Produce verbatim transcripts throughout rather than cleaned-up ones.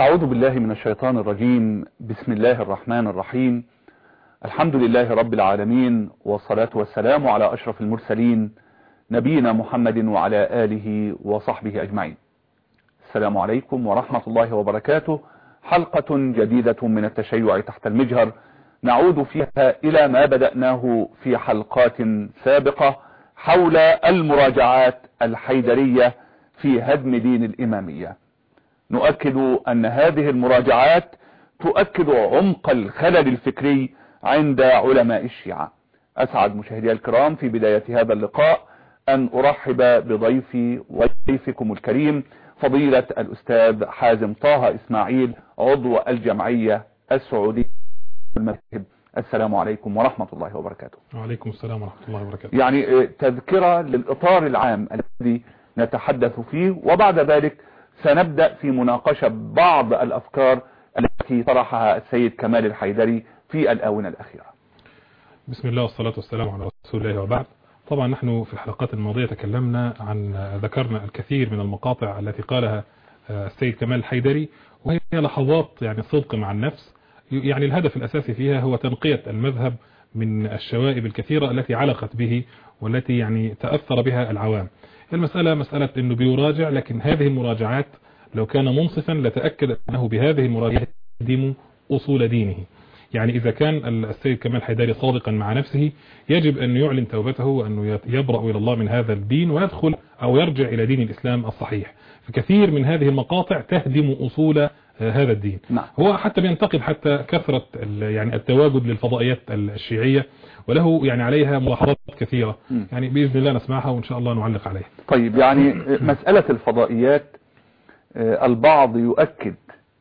أعوذ بالله من الشيطان الرجيم. بسم الله الرحمن الرحيم. الحمد لله رب العالمين، والصلاة والسلام على أشرف المرسلين نبينا محمد وعلى آله وصحبه أجمعين. السلام عليكم ورحمة الله وبركاته. حلقة جديدة من التشيع تحت المجهر، نعود فيها إلى ما بدأناه في حلقات سابقة حول المراجعات الحيدرية في هدم دين الإمامية. نؤكد أن هذه المراجعات تؤكد عمق الخلل الفكري عند علماء الشيعة. أسعد مشاهدي الكرام في بداية هذا اللقاء أن أرحب بضيفي وضيفكم الكريم فضيلة الأستاذ حازم طه إسماعيل، عضو الجمعية السعودية المذهب. السلام عليكم ورحمة الله وبركاته. وعليكم السلام ورحمة الله وبركاته. يعني تذكرة للإطار العام الذي نتحدث فيه، وبعد ذلك سنبدأ في مناقشة بعض الأفكار التي طرحها السيد كمال الحيدري في الآونة الأخيرة. بسم الله والصلاة والسلام على رسول الله وبعد. طبعا نحن في الحلقات الماضية تكلمنا عن ذكرنا الكثير من المقاطع التي قالها السيد كمال الحيدري، وهي لحظات يعني صدق مع النفس. يعني الهدف الأساسي فيها هو تنقية المذهب من الشوائب الكثيرة التي علقت به والتي يعني تأثر بها العوام. المسألة مسألة أنه بيراجع، لكن هذه المراجعات لو كان منصفا لتأكد أنه بهذه المراجعات يهدم أصول دينه. يعني إذا كان السيد كمال حيدري صادقا مع نفسه يجب أن يعلن توبته وأنه يبرأ إلى الله من هذا الدين ويدخل أو يرجع إلى دين الإسلام الصحيح. فكثير من هذه المقاطع تهدم أصول هذا الدين. نعم. هو حتى بينتقد حتى كثرة يعني التواجد للفضائيات الشيعية، وله يعني عليها ملاحظات كثيرة. م. يعني بإذن الله نسمعها وإن شاء الله نعلق عليها. طيب، يعني مسألة الفضائيات البعض يؤكد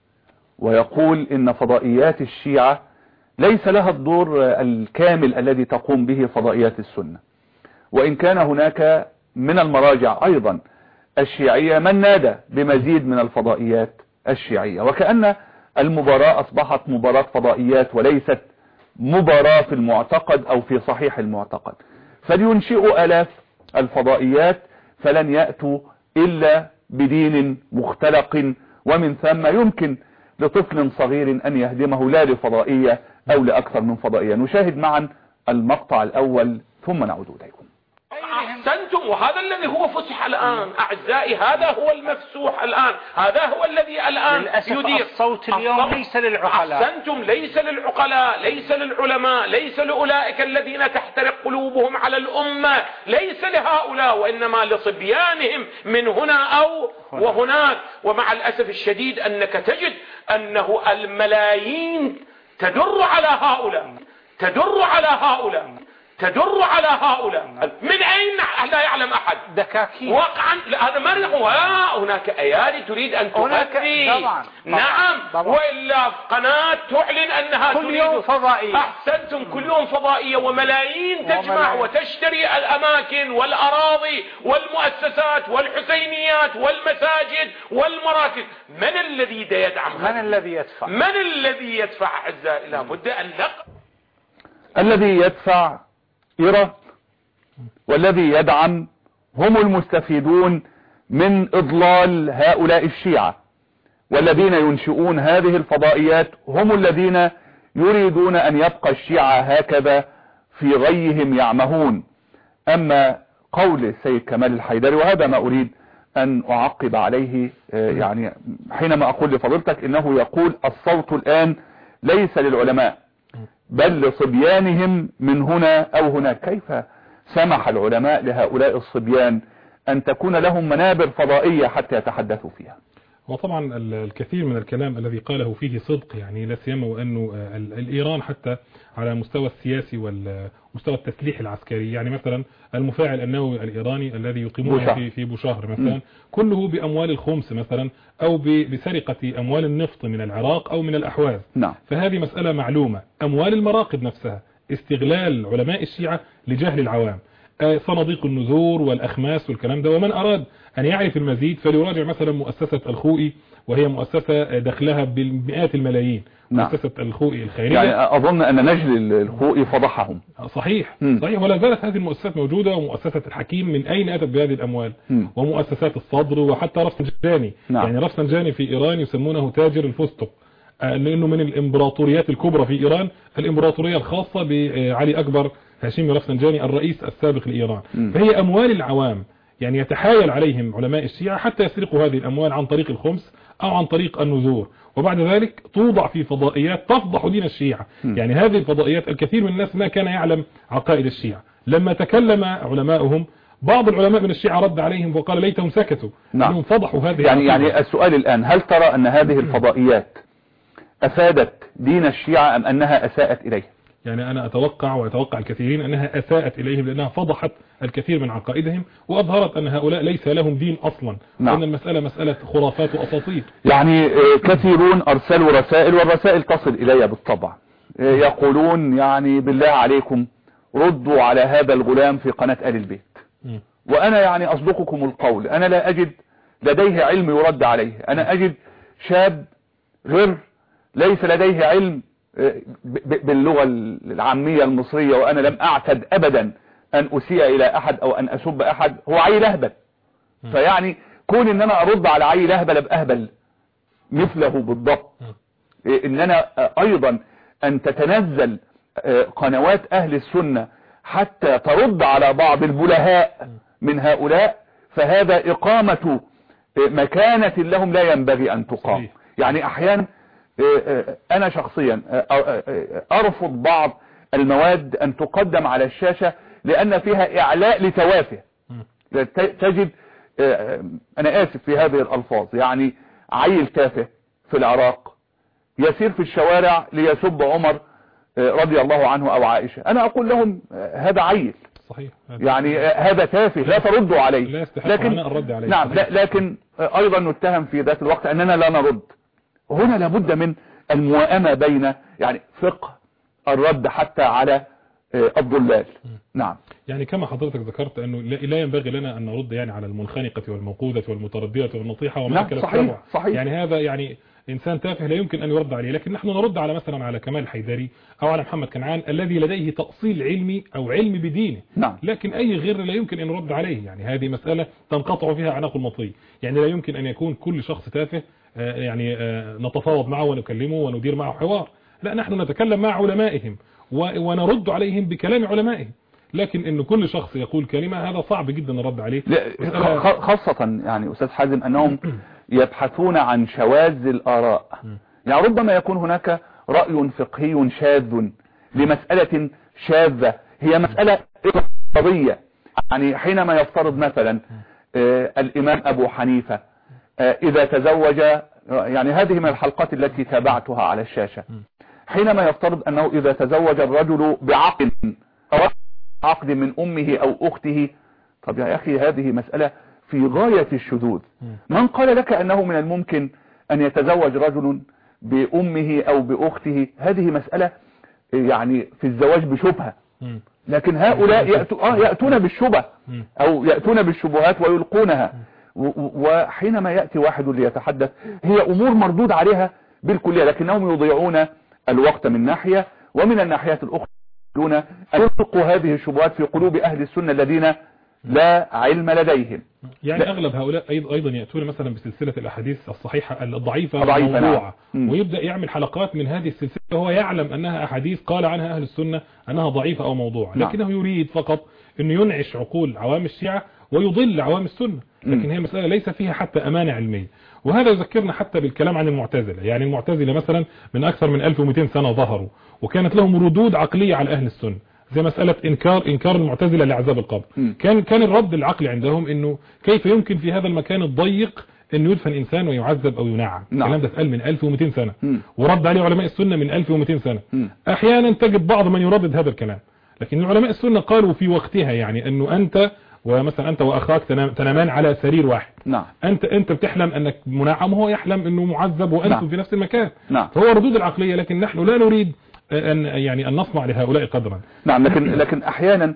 ويقول إن فضائيات الشيعة ليس لها الدور الكامل الذي تقوم به فضائيات السنة، وإن كان هناك من المراجع أيضا الشيعية من نادى بمزيد من الفضائيات الشيعية، وكأن المباراة أصبحت مباراة فضائيات وليست مباراة في المعتقد أو في صحيح المعتقد. فلينشئوا آلاف الفضائيات فلن يأتوا إلا بدين مختلق، ومن ثم يمكن لطفل صغير أن يهدمه لا لفضائية أو لأكثر من فضائية. نشاهد معا المقطع الأول ثم نعود إليكم. أحسنتم، وهذا الذي هو فتح الآن أعزائي، هذا هو المفسوح الآن، هذا هو الذي الآن يدير. الصوت اليوم الصوت ليس للعقلاء. أحسنتم، ليس للعقلاء، ليس للعلماء، ليس لأولئك الذين تحترق قلوبهم على الأمة، ليس لهؤلاء، وإنما لصبيانهم من هنا أو وهناك. ومع الأسف الشديد أنك تجد أنه الملايين تدر على هؤلاء، تدر على هؤلاء، تدر على هؤلاء. من أين لا يعلم أحد؟ دكاكين واقعا. لا، هذا ما هناك أيادي تريد أن تغذي. طبعا. نعم. طبعا. وإلا قناة تعلن أنها كل تريد يوم فضائية. أحسنتم، كل يوم فضائية، وملايين تجمع وملايين. وتشتري الأماكن والأراضي والمؤسسات والحسينيات والمساجد والمراكز. من الذي يدعم هذا؟ من الذي يدفع؟ من الذي يدفع أعزائي؟ لا بد أن نق الذي يدفع إيران، والذي يدعم هم المستفيدون من إضلال هؤلاء الشيعة، والذين ينشئون هذه الفضائيات هم الذين يريدون أن يبقى الشيعة هكذا في غيهم يعمهون. أما قول السيد كمال الحيدري، وهذا ما أريد أن أعقب عليه، يعني حينما أقول لفضيلتك إنه يقول الصوت الآن ليس للعلماء بل لصبيانهم من هنا أو هناك. كيف سمح العلماء لهؤلاء الصبيان أن تكون لهم منابر فضائية حتى يتحدثوا فيها؟ وطبعا الكثير من الكلام الذي قاله فيه صدق، يعني لا سيما وأنه الإيران حتى على مستوى السياسي والمستوى التسليح العسكري، يعني مثلا المفاعل النووي الإيراني الذي يقيمونه في في بوشهر مثلا م. كله بأموال الخمس مثلا، أو بسرقة أموال النفط من العراق أو من الأحواز. نعم. فهذه مسألة معلومة. أموال المراقد نفسها استغلال علماء الشيعة لجهل العوام. صناديق النذور والأخماس والكلام ده. ومن أراد أن يعرف المزيد فليراجع مثلا مؤسسة الخوئي، وهي مؤسسة دخلها بالمئات الملايين. نعم. مؤسسة الخوئي الخيرية، يعني أظن أن نجل الخوئي فضحهم. صحيح م. صحيح. ولا زالت هذه المؤسسات موجودة، ومؤسسة الحكيم من أين أتت بهذه الأموال؟ م. ومؤسسات الصدر، وحتى رفسنجاني. نعم. يعني رفسنجاني في إيران يسمونه تاجر الفستق، لأنه من الإمبراطوريات الكبرى في إيران، الإمبراطورية الخاصة بعلي أكبر هاشمي رفسنجاني الرئيس السابق لإيران. م. فهي أموال العوام، يعني يتحايل عليهم علماء الشيعة حتى يسرقوا هذه الأموال عن طريق الخمس أو عن طريق النذور، وبعد ذلك توضع في فضائيات تفضح دين الشيعة. م. يعني هذه الفضائيات الكثير من الناس ما كان يعلم عقائد الشيعة. لما تكلم علماؤهم، بعض العلماء من الشيعة رد عليهم وقال ليتهم سكتوا. نعم. أنهم فضحوا هذه يعني, يعني السؤال الآن، هل ترى أن هذه الفضائيات أفادت دين الشيعة أم أنها أساءت إليه؟ يعني أنا أتوقع وأتوقع الكثيرين أنها أساءت إليهم، لأنها فضحت الكثير من عقائدهم، وأظهرت أن هؤلاء ليس لهم دين أصلا. نعم. وأن المسألة مسألة خرافات وأساطير. يعني كثيرون أرسلوا رسائل، والرسائل تصل إلي بالطبع، يقولون يعني بالله عليكم ردوا على هذا الغلام في قناة آل البيت. م. وأنا يعني أصدقكم القول، أنا لا أجد لديه علم يرد عليه. أنا أجد شاب غير ليس لديه علم باللغة العامية المصرية، وأنا لم أعتد أبدا أن أسيء إلى أحد أو أن أسب أحد، هو عيل أهبل. فيعني كون أن أنا أرد على عيل أهبل أبقى أهبل مثله بالضبط. إن أنا أيضا أن تتنزل قنوات أهل السنة حتى ترد على بعض البلهاء من هؤلاء، فهذا إقامة مكانة لهم لا ينبغي أن تقام. يعني أحيانا أنا شخصيا أرفض بعض المواد أن تقدم على الشاشة لأن فيها إعلاء لتوافه. تجد، أنا آسف في هذه الألفاظ، يعني عيل تافه في العراق يسير في الشوارع ليسب عمر رضي الله عنه أو عائشة، أنا أقول لهم هذا عيل. صحيح. يعني هذا تافه لا تردوا عليه. لا لكن الرد عليه. نعم. لكن أيضا نتهم في ذات الوقت أننا لا نرد. هنا لابد من الموائمة بين يعني فقه الرد حتى على الضلال. نعم. يعني كما حضرتك ذكرت أنه لا ينبغي لنا أن نرد يعني على المنخنقة والموقوذة والمتردية والنطيحة وما أكل السبع. صحيح. يعني هذا يعني إنسان تافه لا يمكن أن يرد عليه، لكن نحن نرد على مثلا على كمال الحيدري أو على محمد كنعان الذي لديه تأصيل علمي أو علم بدينه. نعم. لكن أي غير لا يمكن أن نرد عليه. يعني هذه مسألة تنقطع فيها أعناق المطي. يعني لا يمكن أن يكون كل شخص تافه يعني نتفاوض معه ونكلمه وندير معه حوار. لا، نحن نتكلم مع علمائهم ونرد عليهم بكلام علمائهم. لكن إن كل شخص يقول كلمة هذا صعب جدا الرد عليه. خاصة يعني أستاذ حازم أنهم يبحثون عن شواذ الآراء. يعني ربما يكون هناك رأي فقهي شاذ لمسألة شاذة، هي مسألة قضية. يعني حينما يفترض مثلا آه الإمام أبو حنيفة آه إذا تزوج، يعني هذه من الحلقات التي تابعتها على الشاشة، حينما يفترض أنه إذا تزوج الرجل بعقد عقد من أمه أو أخته، طب يا أخي هذه مسألة في غاية الشذوذ. من قال لك أنه من الممكن أن يتزوج رجل بأمه أو بأخته؟ هذه مسألة يعني في الزواج بشبهة، لكن هؤلاء يأتو آه يأتون بالشبه أو يأتون بالشبهات ويلقونها. وحينما يأتي واحد ليتحدث هي أمور مردود عليها بالكلية، لكنهم يضيعون الوقت من ناحية، ومن الناحية الأخرى دون أن يلقوا هذه الشبهات في قلوب أهل السنة الذين لا علم لديهم. يعني لا. أغلب هؤلاء أيضا يأتون مثلا بسلسلة الأحاديث الصحيحة الضعيفة والموضوعة، ويبدأ يعمل حلقات من هذه السلسلة وهو يعلم أنها أحاديث قال عنها أهل السنة أنها ضعيفة أو موضوعة، لكنه يريد فقط أنه ينعش عقول عوام الشيعة ويضل عوام السنة. لكن هي مسألة ليس فيها حتى أمانة علمية. وهذا يذكرنا حتى بالكلام عن المعتزلة. يعني المعتزلة مثلا من أكثر من ألف ومئتين سنة ظهروا، وكانت لهم ردود عقلية على أهل السنة، زي مسألة إنكار إنكار المعتزلة لعذاب القبر. م. كان كان الرد العقلي عندهم إنه كيف يمكن في هذا المكان الضيق إنه يدفن إنسان ويعذب أو ينعم. نعم. الكلام ده اتقال من ألف ومئتين سنة، م. ورد عليه علماء السنة من ألف ومئتين سنة. م. أحيانا تجد بعض من يردد هذا الكلام، لكن علماء السنة قالوا في وقتها يعني إنه أنت ومثلا أنت وأخاك تنامان على سرير واحد. نعم. أنت أنت بتحلم أنك منعم وهو يحلم إنه معذب وأنتم نعم. في نفس المكان. نعم. فهو ردود العقلية، لكن نحن لا نريد أن يعني أن نصنع لهؤلاء قدرا. نعم. لكن لكن أحيانا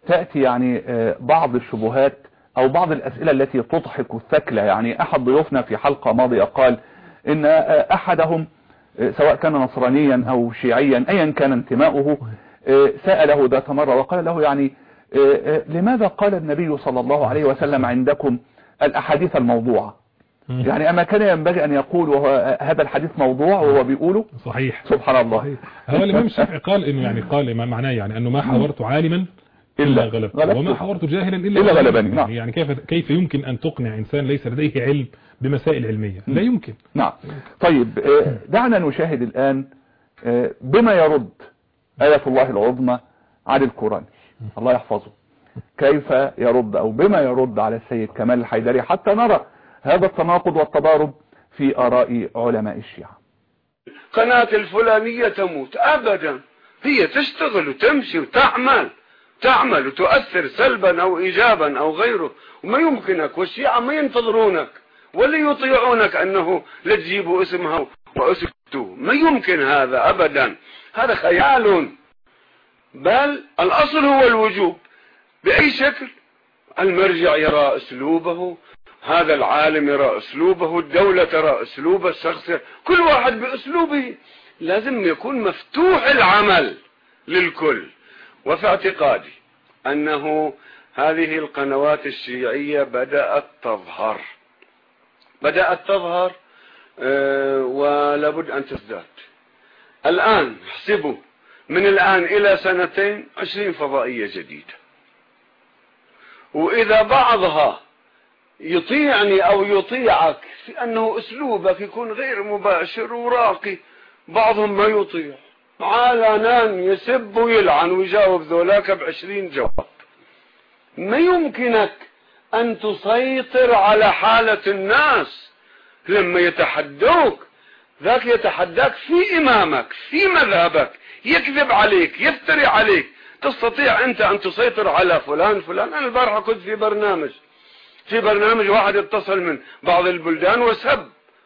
تأتي يعني بعض الشبهات او بعض الاسئلة التي تضحك الثكلى. يعني احد ضيوفنا في حلقة ماضية قال ان احدهم سواء كان نصرانيا او شيعيا ايا كان انتماؤه سأله ذات مرة وقال له يعني لماذا قال النبي صلى الله عليه وسلم عندكم الاحاديث الموضوعة؟ يعني اما كان ينبغي ان يقول وهو هذا الحديث موضوع وهو بيقوله صحيح سبحان الله صحيح. هو الامام الشافعي قال انه يعني قال ما معناه يعني انه ما حاورت عالما الا غلب وما حاورت جاهلا الا, إلا غلبني. نعم. يعني كيف كيف يمكن ان تقنع انسان ليس لديه علم بمسائل علمية؟ لا يمكن. نعم. طيب دعنا نشاهد الان بما يرد آية الله العظمى على القرآن. الله يحفظه. كيف يرد او بما يرد على السيد كمال الحيدري حتى نرى هذا التناقض والتضارب في آراء علماء الشيعة. قناة الفلانية تموت أبدا، هي تشتغل وتمشي وتعمل تعمل وتؤثر سلبا أو إيجابا أو غيره، وما يمكنك، والشيعة ما ينتظرونك ولا يطيعونك أنه لتجيبوا اسمها وأسكتوا، ما يمكن هذا أبدا، هذا خيال. بل الأصل هو الوجوب بأي شكل. المرجع يرى أسلوبه، هذا العالم يرى أسلوبه، الدولة ترى أسلوبه، الشخص، كل واحد بأسلوبه. لازم يكون مفتوح العمل للكل. وفي اعتقادي أنه هذه القنوات الشيعية بدأت تظهر بدأت تظهر أه ولابد أن تزداد. الآن احسبوا من الآن إلى سنتين عشرين فضائية جديدة، وإذا بعضها يطيعني أو يطيعك في أنه أسلوبك يكون غير مباشر وراقي، بعضهم ما يطيع، علنا يسب ويلعن ويجاوب ذولاك بعشرين جواب. ما يمكنك أن تسيطر على حالة الناس. لما يتحدوك ذاك يتحداك في إمامك في مذهبك، يكذب عليك يفتري عليك، تستطيع أنت أن تسيطر على فلان فلان. أنا البارحة كنت في برنامج في برنامج واحد اتصل من بعض البلدان وسب،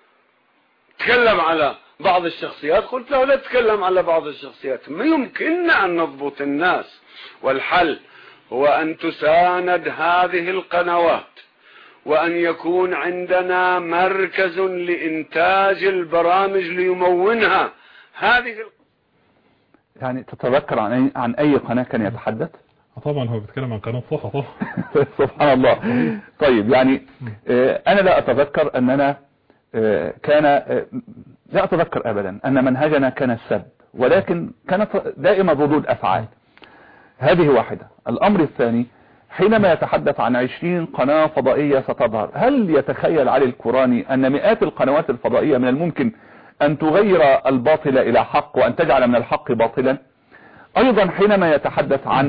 تكلم على بعض الشخصيات، قلت له لا تتكلم على بعض الشخصيات، ما يمكننا أن نضبط الناس. والحل هو أن تساند هذه القنوات، وأن يكون عندنا مركز لإنتاج البرامج ليمونها. هذه يعني تتذكر عن أي, عن أي قناة كان يتحدث؟ طبعا هو بيتكلم عن قناة صحة طبعا. سبحان الله. طيب يعني أنا لا أتذكر أننا كان لا أتذكر أبدا أن منهجنا كان السب، ولكن كانت دائما ردود أفعال. هذه واحدة. الأمر الثاني، حينما يتحدث عن عشرين قناة فضائية ستظهر، هل يتخيل علي الكوراني أن مئات القنوات الفضائية من الممكن أن تغير الباطل إلى حق وأن تجعل من الحق باطلا؟ أيضا حينما يتحدث عن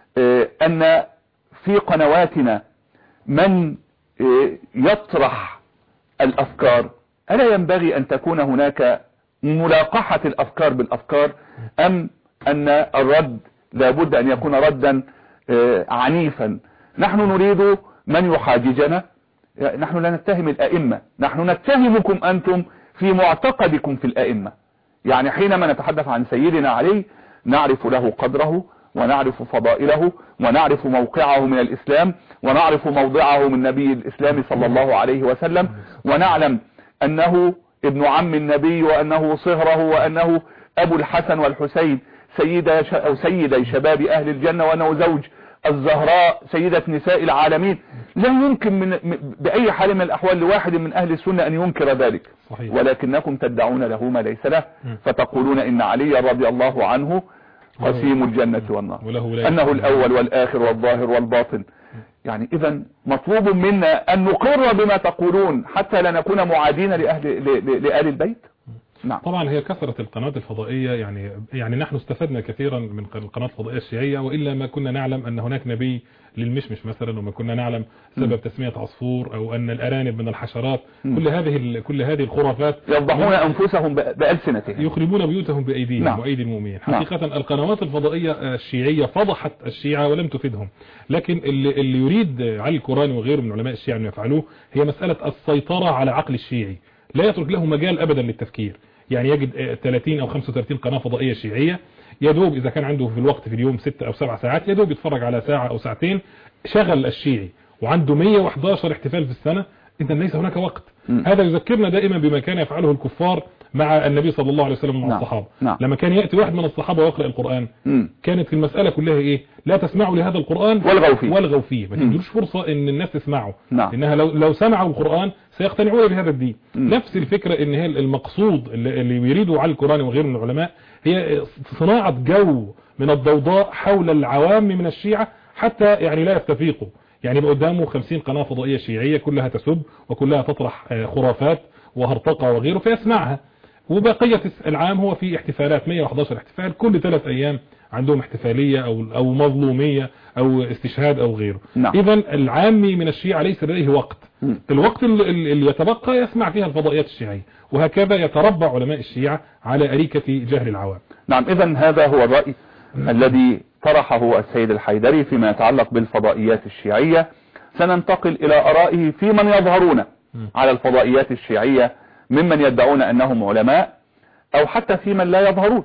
أن في قنواتنا من يطرح الأفكار، ألا ينبغي أن تكون هناك ملاقحة الأفكار بالأفكار، أم أن الرد لابد أن يكون ردا عنيفا؟ نحن نريد من يحاججنا، نحن لا نتهم الأئمة، نحن نتهمكم أنتم في معتقدكم في الأئمة. يعني حينما نتحدث عن سيدنا علي نعرف له قدره ونعرف فضائله ونعرف موقعه من الإسلام ونعرف موضعه من نبي الإسلام صلى الله عليه وسلم، ونعلم أنه ابن عم النبي وأنه صهره وأنه أبو الحسن والحسين سيدة أو سيدي شباب أهل الجنة، وأنه زوج الزهراء سيدة نساء العالمين. لا يمكن من بأي حال من الأحوال لواحد من أهل السنة أن ينكر ذلك. صحيح. ولكنكم تدعون له ما ليس له، فتقولون إن علي رضي الله عنه قسيم الجنة والنار، أنه الأول والآخر والظاهر والباطن. يعني إذا مطلوب منا أن نقر بما تقولون حتى لا نكون معادين لأهل لآل البيت. نعم. طبعا هي كثرة القنوات الفضائية، يعني يعني نحن استفدنا كثيرا من القناة الفضائية الشيعية، وإلا ما كنا نعلم أن هناك نبي للمشمش مثلا، وما كنا نعلم سبب م. تسمية عصفور، أو أن الأرانب من الحشرات. م. كل هذه كل هذه الخرافات يضحون أنفسهم بألسنتهم، يخربون بيوتهم بأيديهم. نعم. وأيدي المؤمنين. حقيقة نعم. القنوات الفضائية الشيعية فضحت الشيعة ولم تفيدهم. لكن اللي, اللي يريد علي الكوراني وغيره من علماء الشيعة أن يفعلوه هي مسألة السيطرة على عقل الشيعي، لا يترك له مجال أبدا للتفكير. يعني يجد ثلاثين أو خمسة وثلاثين قناة فضائية شيعية يدوب إذا كان عنده في الوقت في اليوم ستة أو سبع ساعات يدوب يتفرج على ساعة أو ساعتين. شغل الشيعي وعنده مئة وأحد عشر احتفال في السنة، إذا ليس هناك وقت. م. هذا يذكرنا دائما بما كان يفعله الكفار مع النبي صلى الله عليه وسلم مع نعم. الصحابة. نعم. لما كان يأتي واحد من الصحابة ويقرأ القرآن م. كانت المسألة كلها إيه؟ لا تسمعوا لهذا القرآن والغوا فيه والغوا فيه، ما تدلوش فرصة إن الناس تسمعه. نعم. إنها لو لو سمعوا القرآن سيقتنعون بهذا الدين. م. نفس الفكرة إن هي المقصود اللي, اللي يريدوا على القرآن وغيره من العلماء هي صناعة جو من الضوضاء حول العوام من الشيعة حتى يعني لا يستفيقوا. يعني قدامه خمسين قناة فضائية شيعية كلها تسب وكلها تطرح خرافات وهرطقة وغيره فيسمعها، وبقية العام هو في احتفالات مئة وأحد عشر احتفال كل ثلاث ايام عندهم احتفالية او او مظلومية او استشهاد او غيره. نعم. اذا العامي من الشيعة ليس لديه وقت. م. الوقت اللي يتبقى يسمع فيها الفضائيات الشيعية، وهكذا يتربع علماء الشيعة على أريكة جهل العوام. نعم. اذا هذا هو الرأي الذي طرحه السيد الحيدري فيما يتعلق بالفضائيات الشيعية. سننتقل إلى آرائه في من يظهرون على الفضائيات الشيعية ممن يدعون أنهم علماء أو حتى في من لا يظهرون.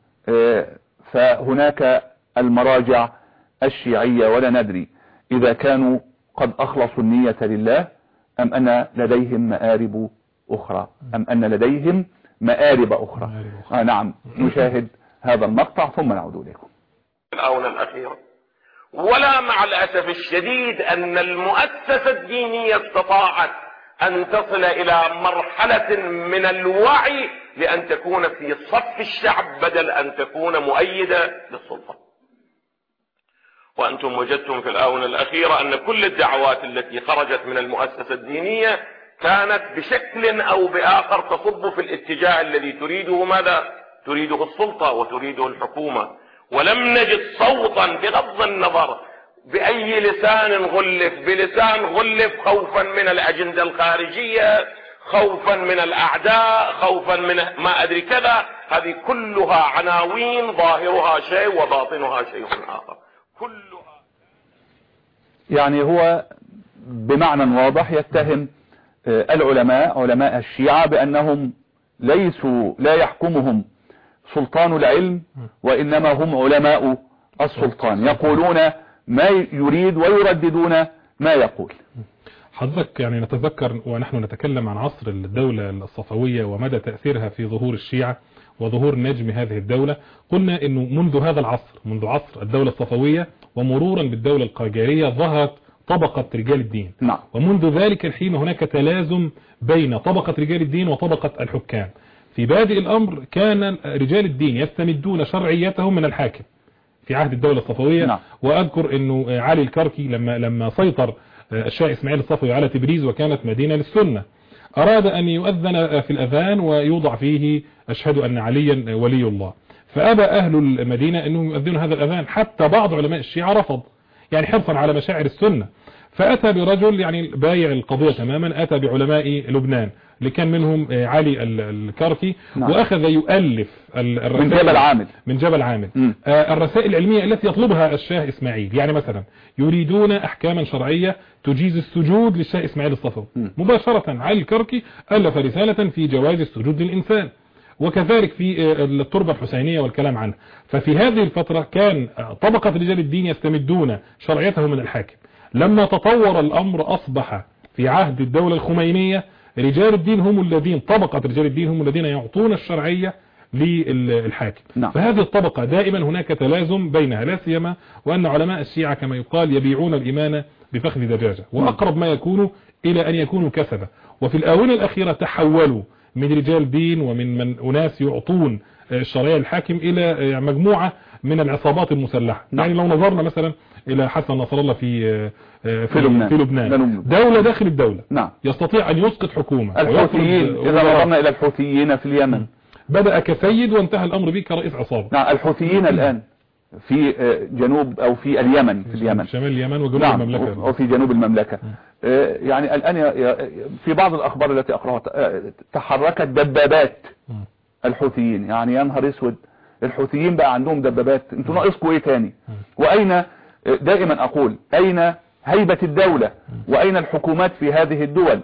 فهناك المراجع الشيعية ولا ندري إذا كانوا قد أخلصوا النية لله أم أن لديهم مآرب أخرى أم أن لديهم مآرب أخرى. آه نعم. نشاهد هذا المقطع ثم نعود إليكم. الآونة الأخيرة، ولا مع الأسف الشديد أن المؤسسة الدينية استطاعت أن تصل إلى مرحلة من الوعي لأن تكون في صف الشعب بدل أن تكون مؤيدة للسلطة. وأنتم وجدتم في الآونة الأخيرة أن كل الدعوات التي خرجت من المؤسسة الدينية كانت بشكل أو بآخر تصب في الاتجاه الذي تريده ماذا؟ تريده السلطة وتريده الحكومة. ولم نجد صوتا بغض النظر بأي لسان غلف، بلسان غلف خوفا من الأجندة الخارجية، خوفا من الأعداء، خوفا من ما أدري كذا. هذه كلها عناوين ظاهرها شيء وباطنها شيء آخر. كلها يعني هو بمعنى واضح يتهم العلماء علماء الشيعة بأنهم ليسوا لا يحكمهم سلطان العلم وإنما هم علماء السلطان، يقولون ما يريد ويرددون ما يقول. حضرتك يعني نتذكر ونحن نتكلم عن عصر الدولة الصفوية ومدى تأثيرها في ظهور الشيعة وظهور نجم هذه الدولة، قلنا انه منذ هذا العصر منذ عصر الدولة الصفوية ومرورا بالدولة القاجارية ظهرت طبقة رجال الدين. نعم. ومنذ ذلك الحين هناك تلازم بين طبقة رجال الدين وطبقة الحكام. في بادئ الأمر كان رجال الدين يستمدون شرعيتهم من الحاكم في عهد الدولة الصفوية. نعم. وأذكر أنه علي الكركي لما لما سيطر الشاه إسماعيل الصفوي على تبريز وكانت مدينة للسنة أراد أن يؤذن في الأذان ويوضع فيه أشهد أن عليا ولي الله، فأبى أهل المدينة أنهم يؤذنوا هذا الأذان، حتى بعض علماء الشيعة رفض يعني حرصا على مشاعر السنة. فأتى برجل يعني بايع القضية تماما، أتى بعلماء لبنان اللي كان منهم علي الكركي. نعم. وأخذ يؤلف الرسائل من جبل عامل من جبل عامل آه الرسائل العلمية التي يطلبها الشاه إسماعيل. يعني مثلا يريدون أحكاما شرعية تجيز السجود للشاه إسماعيل الصفوي. مباشرة علي الكركي ألف رسالة في جواز السجود للإنسان، وكذلك في التربة الحسينية والكلام عنه. ففي هذه الفترة كان طبقة رجال الدين يستمدون شرعيته من الحاكم. لما تطور الأمر أصبح في عهد الدولة الخمينية رجال الدين هم الذين طبقة رجال الدين هم الذين يعطون الشرعية للحاكم. نعم. فهذه الطبقة دائما هناك تلازم بينها، لا سيما وأن علماء الشيعة كما يقال يبيعون الإيمان بفخذ دجاجة، وأقرب ما يكون إلى أن يكونوا كسبة. وفي الآونة الأخيرة تحولوا من رجال دين ومن من أناس يعطون الشرعية للحاكم إلى مجموعة من العصابات المسلحة. نعم. يعني لو نظرنا مثلا إلى حسن نصر الله في في, في لبنان, في لبنان دولة داخل الدولة. نعم. يستطيع أن يسقط حكومة. الحوثيين إذا نظرنا إلى الحوثيين في اليمن بدأ كسيد وانتهى الأمر به كرئيس عصابة. نعم. الحوثيين الآن في جنوب أو في اليمن في اليمن شمال اليمن وجنوب نعم. المملكة وفي جنوب المملكة. يعني الآن في بعض الأخبار التي أقرأها تحركت دبابات الحوثيين. يعني يا نهار اسود، الحوثيين بقى عندهم دبابات، انتوا ناقصكم ايه تاني؟ واين دائما اقول اين هيبة الدولة واين الحكومات في هذه الدول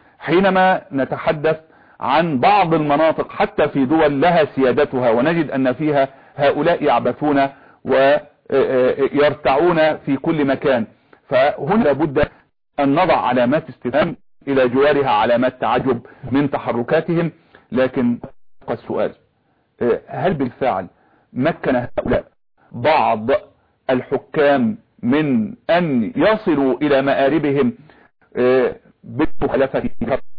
حينما نتحدث عن بعض المناطق حتى في دول لها سيادتها ونجد ان فيها هؤلاء يعبثون ويرتعون في كل مكان. فهنا لابد أن نضع علامات استفهام إلى جوارها علامات تعجب من تحركاتهم. لكن السؤال، هل بالفعل مكن هؤلاء بعض الحكام من أن يصلوا إلى مآربهم بالمخالفة؟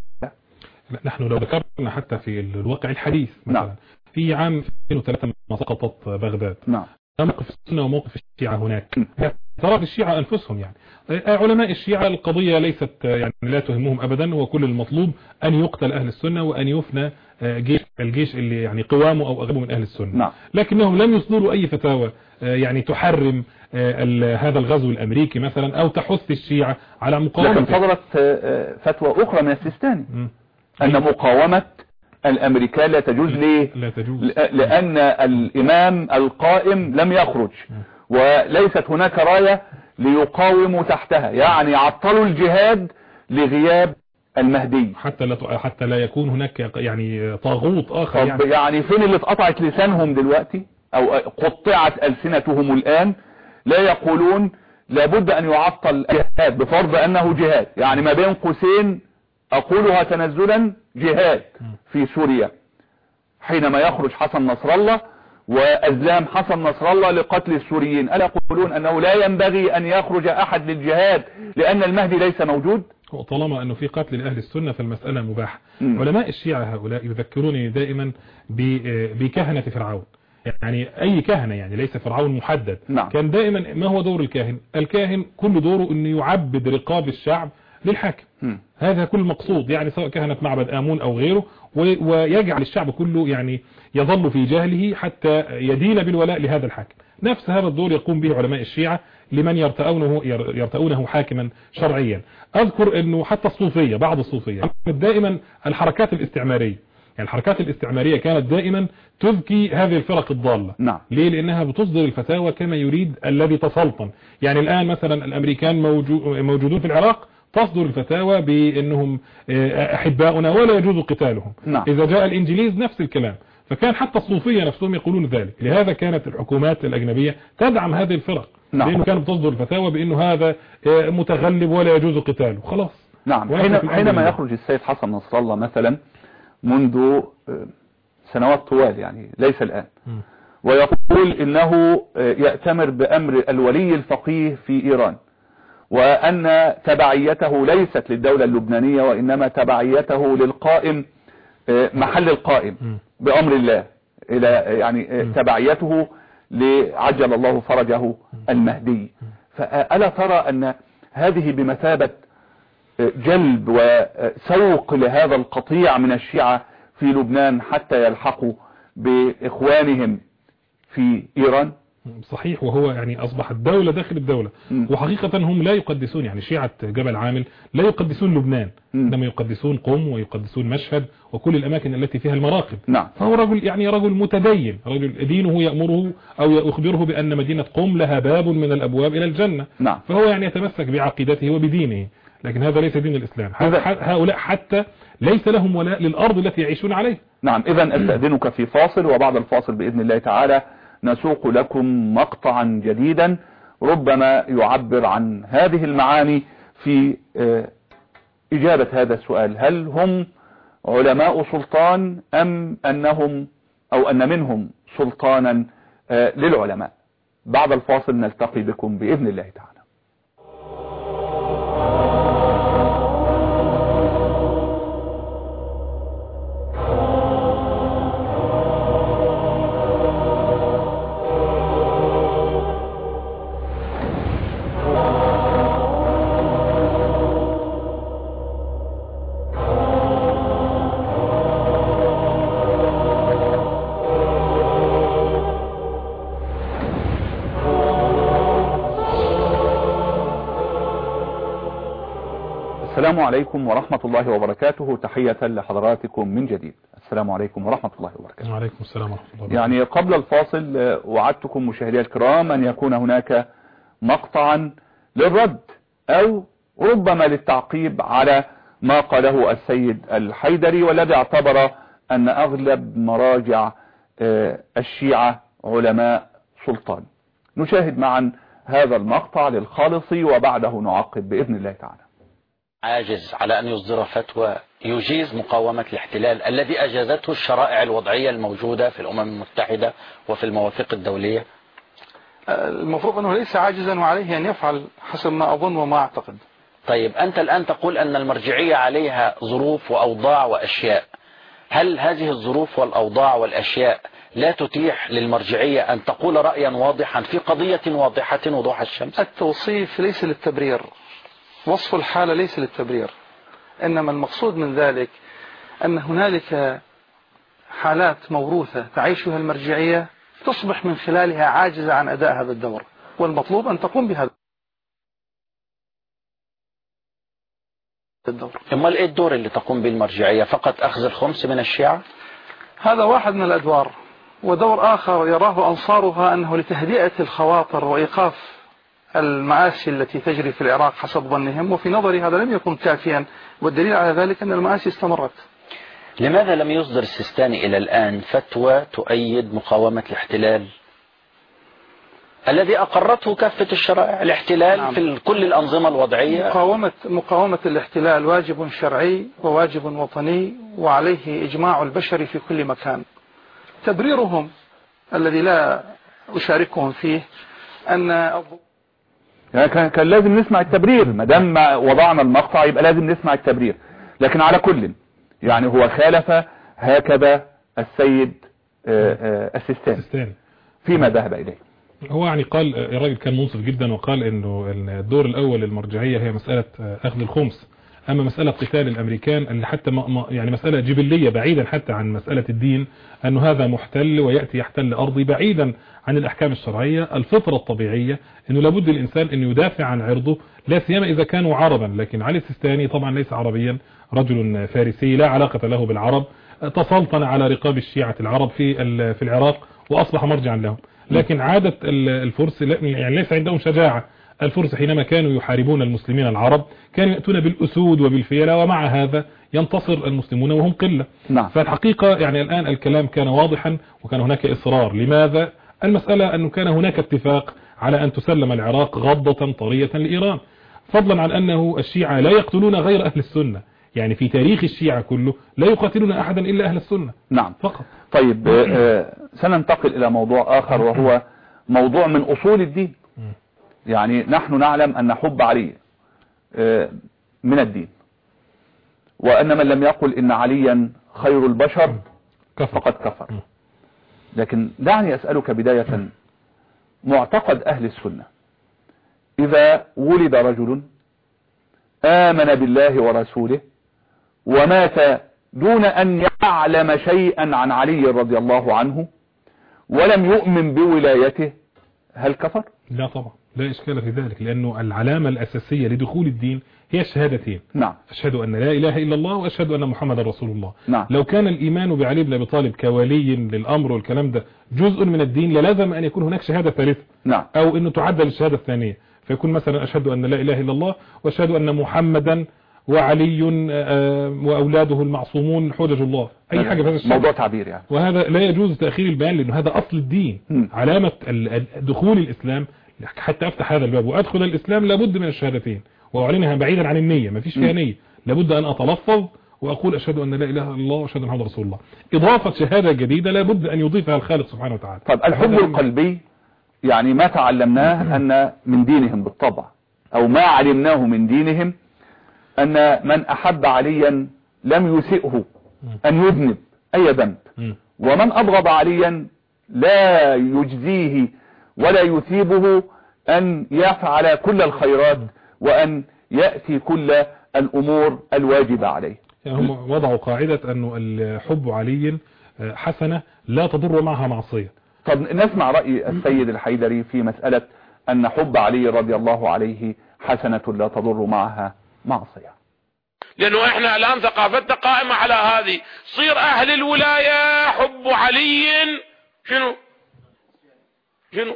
نحن لو ذكرنا حتى في الواقع الحديث مثلا نعم. في عام ألفين وثلاثة ما سقطت بغداد، نعم. موقف السنة وموقف الشيعة هناك ترى الشيعة أنفسهم، يعني علماء الشيعة القضية ليست يعني لا تهمهم أبدا، وكل المطلوب أن يقتل أهل السنة وأن يفنى جيش الجيش اللي يعني قوامه أو أغلبه من أهل السنة. نعم. لكنهم لم يصدروا أي فتاوى يعني تحرم هذا الغزو الأمريكي مثلا أو تحث الشيعة على مقاومة. لكن صدرت فتوى أخرى من السيستاني أن مقاومة الأمريكان لا تجوز. ليه؟ لا تجوز. لأن الإمام القائم لم يخرج وليست هناك راية ليقاوموا تحتها، يعني عطلوا الجهاد لغياب المهدي حتى لا حتى لا يكون هناك يعني طاغوت آخر. يعني, يعني فين اللي اتقطعت لسانهم دلوقتي أو قطعت ألسنتهم الآن؟ لا يقولون لابد أن يعطل الجهاد بفرض أنه جهاد، يعني ما بين قوسين أقولها تنزلا جهاد في سوريا حينما يخرج حسن نصر الله وأزلام حسن نصر الله لقتل السوريين، ألا يقولون أنه لا ينبغي أن يخرج أحد للجهاد لأن المهدي ليس موجود؟ طالما أنه في قتل لأهل السنة فالمسألة مباحة. علماء الشيعة هؤلاء يذكروني دائما بكهنة فرعون، يعني أي كهنة، يعني ليس فرعون محدد. نعم. كان دائما ما هو دور الكاهن؟ الكاهن كل دوره أنه يعبد رقاب الشعب للحاكم. م. هذا كل مقصود، يعني سواء كهنة معبد آمون أو غيره، ويجعل الشعب كله يعني يظل في جهله حتى يدين بالولاء لهذا الحاكم. نفس هذا الدور يقوم به علماء الشيعة لمن يرتؤونه يرتؤونه حاكما شرعيا. أذكر أنه حتى الصوفية، بعض الصوفية دائما الحركات الاستعمارية، يعني الحركات الاستعمارية كانت دائما تذكي هذه الفرق الضالة. نعم. ليه؟ لأنها بتصدر الفتاوى كما يريد الذي تسلطن. يعني الآن مثلا الأمريكان موجودون في العراق، تصدر الفتاوى بأنهم أحباؤنا ولا يجوز قتالهم. نعم. إذا جاء الإنجليز نفس الكلام. فكان حتى الصوفية نفسهم يقولون ذلك، لهذا كانت الحكومات الأجنبية تدعم هذه الفرق. نعم. لأنه كانت تصدر الفتاوى بأنه هذا متغلب ولا يجوز قتاله، خلاص. نعم. حينما يخرج السيد حسن نصر الله مثلا منذ سنوات طوال، يعني ليس الآن، م. ويقول إنه يأتمر بأمر الولي الفقيه في إيران، وأن تبعيته ليست للدولة اللبنانية وإنما تبعيته للقائم محل القائم بأمر الله، إلى يعني تبعيته لعجل الله فرجه المهدي. فألا ترى أن هذه بمثابة جلب وسوق لهذا القطيع من الشيعة في لبنان حتى يلحقوا بإخوانهم في إيران؟ صحيح، وهو يعني أصبحت دولة داخل الدولة. م. وحقيقة هم لا يقدسون، يعني شيعة جبل عامل لا يقدسون لبنان، إنما يقدسون قم ويقدسون مشهد وكل الأماكن التي فيها المراقب. نعم. فهو رجل يعني رجل متدين، رجل دينه يأمره أو يخبره بأن مدينة قم لها باب من الأبواب إلى الجنة. نعم. فهو يعني يتمسك بعقيدته وبدينه، لكن هذا ليس دين الإسلام. هؤلاء حتى ليس لهم ولاء للأرض التي يعيشون عليها. نعم. إذن أستأذنك في فاصل، وبعد الفاصل بإذن الله تعالى نسوق لكم مقطعا جديدا ربما يعبر عن هذه المعاني في إجابة هذا السؤال: هل هم علماء سلطان أم أنهم أو أن منهم سلطانا للعلماء؟ بعد الفاصل نلتقي بكم بإذن الله تعالى. السلام عليكم ورحمة الله وبركاته. تحية لحضراتكم من جديد. السلام عليكم ورحمة الله وبركاته. وعليكم السلام ورحمة الله وبركاته. يعني قبل الفاصل وعدتكم مشاهدي الكرام أن يكون هناك مقطعا للرد أو ربما للتعقيب على ما قاله السيد الحيدري، والذي اعتبر أن أغلب مراجع الشيعة علماء سلطان. نشاهد معا هذا المقطع للخالصي وبعده نعقب بإذن الله تعالى. عاجز على أن يصدر فتوى يجيز مقاومة الاحتلال الذي أجازته الشرائع الوضعية الموجودة في الأمم المتحدة وفي المواثيق الدولية؟ المفروض أنه ليس عاجزا وعليه أن يفعل حسب ما أظن وما أعتقد. طيب أنت الآن تقول أن المرجعية عليها ظروف وأوضاع وأشياء، هل هذه الظروف والأوضاع والأشياء لا تتيح للمرجعية أن تقول رأيا واضحا في قضية واضحة وضوح الشمس؟ التوصيف ليس للتبرير، وصف الحالة ليس للتبرير، إنما المقصود من ذلك أن هنالك حالات موروثة تعيشها المرجعية تصبح من خلالها عاجزة عن أداء هذا الدور، والمطلوب أن تقوم بهذا الدور. أمال إيه الدور اللي تقوم به المرجعية؟ فقط أخذ الخمس من الشيعة؟ هذا واحد من الأدوار، ودور آخر يراه أنصارها أنه لتهدئة الخواطر وإيقاف المآسي التي تجري في العراق حسب ظنهم، وفي نظري هذا لم يكن كافيا، والدليل على ذلك أن المآسي استمرت. لماذا لم يصدر السيستاني إلى الآن فتوى تؤيد مقاومة الاحتلال الذي أقرته كافة الشرائع؟ الاحتلال نعم. في كل الأنظمة الوضعية. مقاومة, مقاومة الاحتلال واجب شرعي وواجب وطني وعليه إجماع البشر في كل مكان. تبريرهم الذي لا أشاركهم فيه أن يعني كان, كان لازم نسمع التبرير، ما دام وضعنا المقطع يبقى لازم نسمع التبرير. لكن على كل يعني هو خالف هكذا السيد السيستاني فيما ذهب إليه. هو يعني قال الراجل كان منصف جدا وقال انه الدور الاول للمرجعيه هي مساله اخذ الخمس، اما مساله قتال الامريكان اللي حتى ما يعني مساله جبليه بعيدا حتى عن مساله الدين، انه هذا محتل وياتي يحتل ارضي بعيدا عن الاحكام الشرعيه. الفطره الطبيعيه انه لابد الانسان انه يدافع عن عرضه، لا سيما اذا كانوا عربا. لكن علي السيستاني طبعا ليس عربيا، رجل فارسي لا علاقه له بالعرب، تسلطن على رقاب الشيعه العرب في في العراق واصبح مرجعا لهم. لكن عادة الفرس يعني ليس عندهم شجاعة. الفرس حينما كانوا يحاربون المسلمين العرب كانوا يأتون بالأسود وبالفيلة، ومع هذا ينتصر المسلمون وهم قلة. نعم. فالحقيقة يعني الآن الكلام كان واضحا وكان هناك إصرار. لماذا؟ المسألة أنه كان هناك اتفاق على أن تسلم العراق غضة طرية لإيران، فضلا عن أنه الشيعة لا يقتلون غير أهل السنة. يعني في تاريخ الشيعة كله لا يقاتلون أحدا إلا أهل السنة. نعم فقط. طيب آه سننتقل إلى موضوع آخر وهو موضوع من أصول الدين. يعني نحن نعلم أن حب علي آه من الدين، وأن من لم يقل إن عليا خير البشر فقد كفر. لكن دعني أسألك بداية، معتقد أهل السنة إذا ولد رجل آمن بالله ورسوله ومات دون أن يعلم شيئا عن علي رضي الله عنه ولم يؤمن بولايته، هل كفر؟ لا طبعا، لا إشكال في ذلك، لأنه العلامة الأساسية لدخول الدين هي الشهادتين. نعم. أشهد أن لا إله إلا الله وأشهد أن محمد رسول الله. نعم. لو كان الإيمان بعلي بن أبي طالب كولي للأمر والكلام ده جزء من الدين، للازم أن يكون هناك شهادة ثالثة. نعم. أو أنه تعدل الشهادة الثانية، فيكون مثلا أشهد أن لا إله إلا الله وأشهد أن محمدا وعلي وأولاده المعصومون حجج الله، أي حاجة في هذا الشيء. موضوع تعبير يعني. وهذا لا يجوز تأخير البيان، لأنه هذا أصل الدين. م. علامة دخول الإسلام حتى أفتح هذا الباب وأدخل الإسلام لابد من الشهادتين، وأعلنها بعيدا عن النية، ما فيش فيها نية، لابد أن أتلفظ وأقول أشهد أن لا إله إلا الله وأشهد أن محمد رسول الله. إضافة شهادة جديدة لابد أن يضيفها الخالق سبحانه وتعالى. طيب الحب القلبي يعني ما تعلمناه أن من دينهم بالطبع، أو ما علمناه من دينهم أن من أحب عليا لم يسئه أن يذنب أي ذنب، ومن أبغض عليا لا يجزيه ولا يثيبه أن يفعل كل الخيرات وأن يأتي كل الأمور الواجبة عليه. يعني هم وضعوا قاعدة أنه الحب علي حسنة لا تضر معها معصية. طب نسمع رأي السيد الحيدري في مسألة أن حب علي رضي الله عليه حسنة لا تضر معها معصية. لأنه احنا الآن ثقافتنا قائمة على هذه، صير أهل الولاية حب علي شنو شنو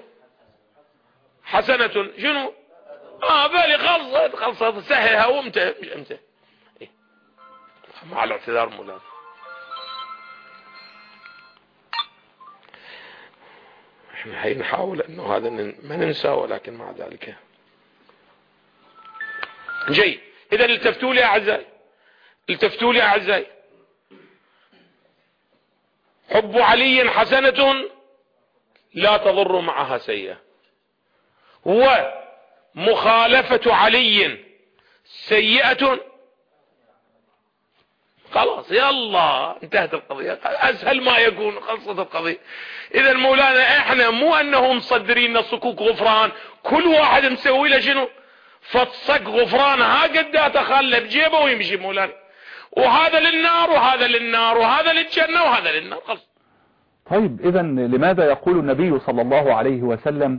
حسنة شنو اه بالي خلصت خلصت سهلها وامتى امتى إيه؟ مع الاعتذار مولانا. احنا حين نحاول انه هذا ما ننسى، ولكن مع ذلك جيد. اذا التفتوا لي اعزائي، التفتوا لي اعزائي، حب علي حسنة لا تضر معها سيئة، ومخالفة علي سيئة. خلاص يلا انتهت القضية، اسهل ما يكون، خلصت القضية. اذا مولانا احنا مو انهم مصدرين صكوك غفران، كل واحد مسوي له شنو فتصك غفران ها قد تخلى بجيبه ويمشي مولانا، وهذا للنار وهذا للنار وهذا للجنة وهذا للنار. خلص. طيب اذا لماذا يقول النبي صلى الله عليه وسلم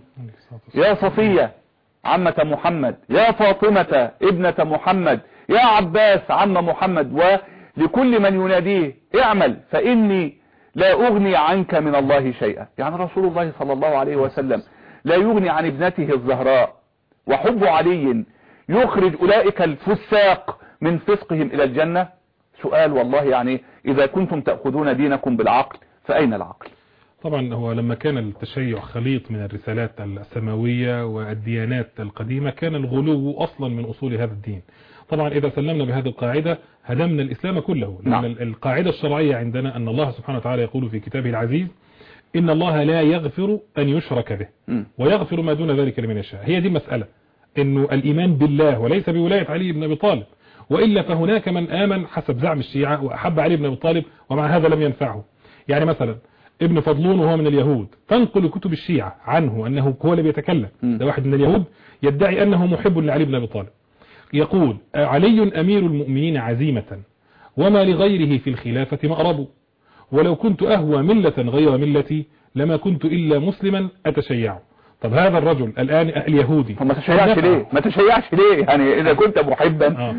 يا صفية عمة محمد، يا فاطمة ابنة محمد، يا عباس عم محمد، ولكل من يناديه اعمل فإني لا أغني عنك من الله شيئا؟ يعني رسول الله صلى الله عليه وسلم لا يغني عن ابنته الزهراء، وحب علي يخرج أولئك الفساق من فسقهم إلى الجنة. سؤال والله، يعني إذا كنتم تأخذون دينكم بالعقل فأين العقل؟ طبعا هو لما كان التشيع خليط من الرسالات السماوية والديانات القديمة كان الغلو أصلا من أصول هذا الدين. طبعا إذا سلمنا بهذه القاعدة هدمنا الإسلام كله، لأن نعم. القاعدة الشرعية عندنا أن الله سبحانه وتعالى يقول في كتابه العزيز إن الله لا يغفر أن يشرك به م. ويغفر ما دون ذلك لمن يشاء. هي دي مسألة، إنه الإيمان بالله وليس بولاية علي بن أبي طالب، وإلا فهناك من آمن حسب زعم الشيعة وأحب علي بن أبي طالب ومع هذا لم ينفعه. يعني مثلا ابن فضلون وهو من اليهود تنقل كتب الشيعة عنه أنه هو اللي بيتكلم، ده واحد من اليهود يدعي أنه محب لعلي بن أبي طالب، يقول علي أمير المؤمنين عزيمة وما لغيره في الخلافة مأرب، ولو كنت أهوى ملة غير ملتي لما كنت إلا مسلما أتشيع. طب هذا الرجل الآن اليهودي ما تشيعش ليه؟ ما تشيعش ليه؟ يعني إذا كنت محبا آه.